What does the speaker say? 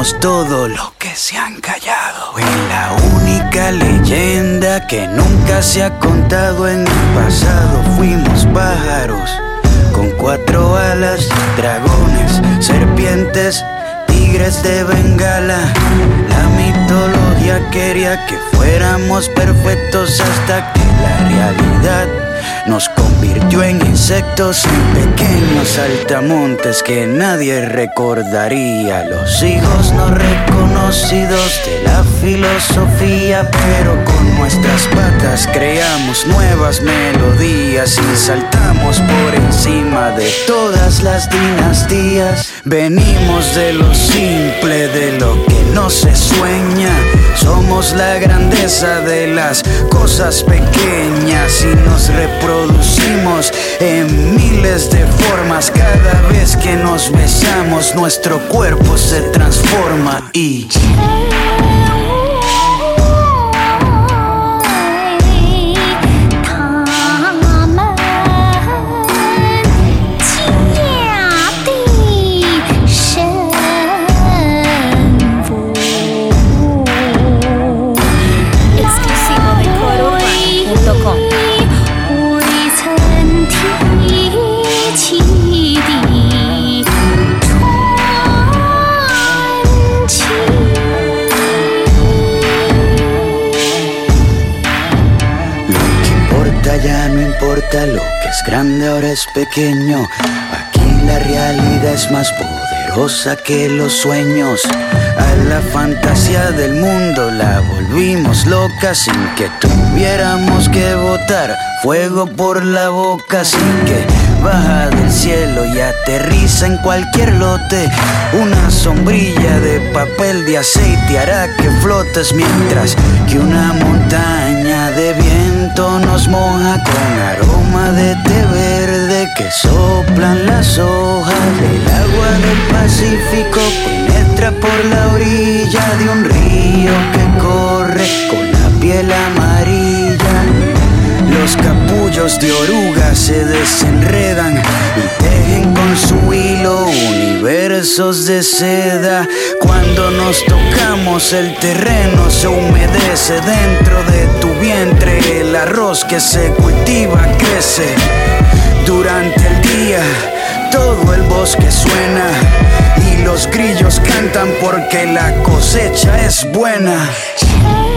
decimos todo lo que se han callado. Fue la única leyenda que nunca se ha contado en el pasado. Fuimos pájaros con 4 alas, dragones, serpientes, tigres de Bengala. La mitología quería que fuéramos perfectos hasta que la realidad nos convirtió en insectos, en pequeños saltamontes que nadie recordaría. Los hijos no reconocidos de la filosofía, pero con nuestras patas creamos nuevas melodías y saltamos por encima de todas las dinastías. Venimos de lo simple, de lo que no se sueña. Somos la grandeza de las cosas pequeñas y nos reproducimos en miles de formas. Cada vez que nos besamos, nuestro cuerpo se transforma y... Ya no importa lo que es grande, ahora es pequeño. Aquí la realidad es más poderosa que los sueños. A la fantasía del mundo la volvimos loca sin que tuviéramos que botar fuego por la boca. Sin que baja del cielo y aterriza en cualquier lote. Una sombrilla de papel de aceite hará que flotes, mientras que una montaña de viento nos moja con aroma de té verde que soplan las hojas. El agua del Pacífico penetra por la orilla de un río que corre con la piel amarilla. Los capullos de oruga se desenredan y tejen con su hilo universos de seda. Cuando nos tocamos el terreno se humedece. Dentro de tu vientre el arroz que se cultiva crece. Durante el día todo el bosque suena y los grillos cantan porque la cosecha es buena.